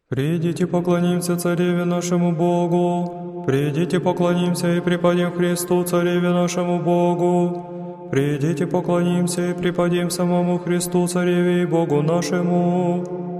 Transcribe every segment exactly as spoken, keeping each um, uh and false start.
Придите, поклонимся Цареве нашему Богу. Придите, поклонимся и преподем Христу, Цареве нашему Богу. Придите, поклонимся и преподем самому Христу, Цареве и Богу нашему.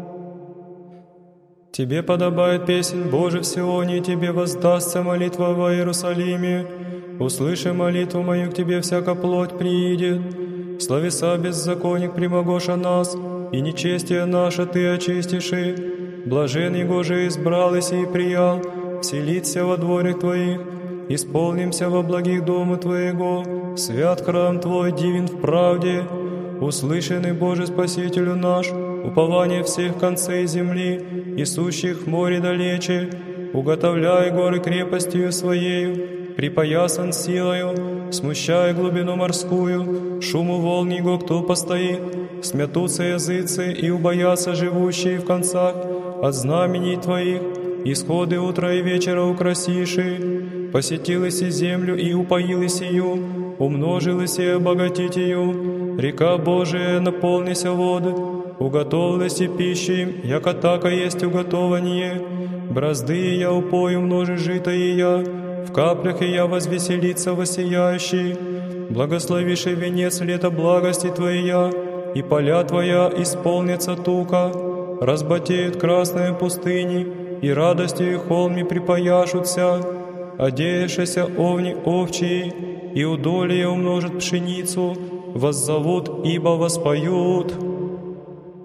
Тебе подобает песнь, Боже, в Сионе, Тебе воздастся молитва во Иерусалиме. Услыши молитву мою, к Тебе всяка плоть приидет. Словеса беззаконник примогоша нас, и нечестие наше Ты очистиши. Блажен его же избрал и сей приял, вселиться во дворях Твоих, исполнимся во благих дома Твоего, свят храм Твой, дивен в правде. Услышанный Боже Спасителю наш, упование всех концей земли, и сущих в море далече, уготовляй горы крепостью Своею, припоясан силою, смущая глубину морскую, шуму волн его кто постоит, смятутся языцы и убоятся живущие в концах от знамений Твоих, исходы утра и вечера украсиши, посетилась и землю и упоилась ее, умножилась и обогатить ее, река Божия наполнися воды, уготовилась и пища им, яко така есть уготование, бразды я упою множе жито и я, в каплях и я возвеселится воссияющий, благословишь и венец лета благости Твоя, и поля Твоя исполнится тука, разбатеют красные пустыни, и радостью и холми припояшутся, одеявшися овни овчии, и удолье умножат пшеницу, воззовут, ибо воспоют.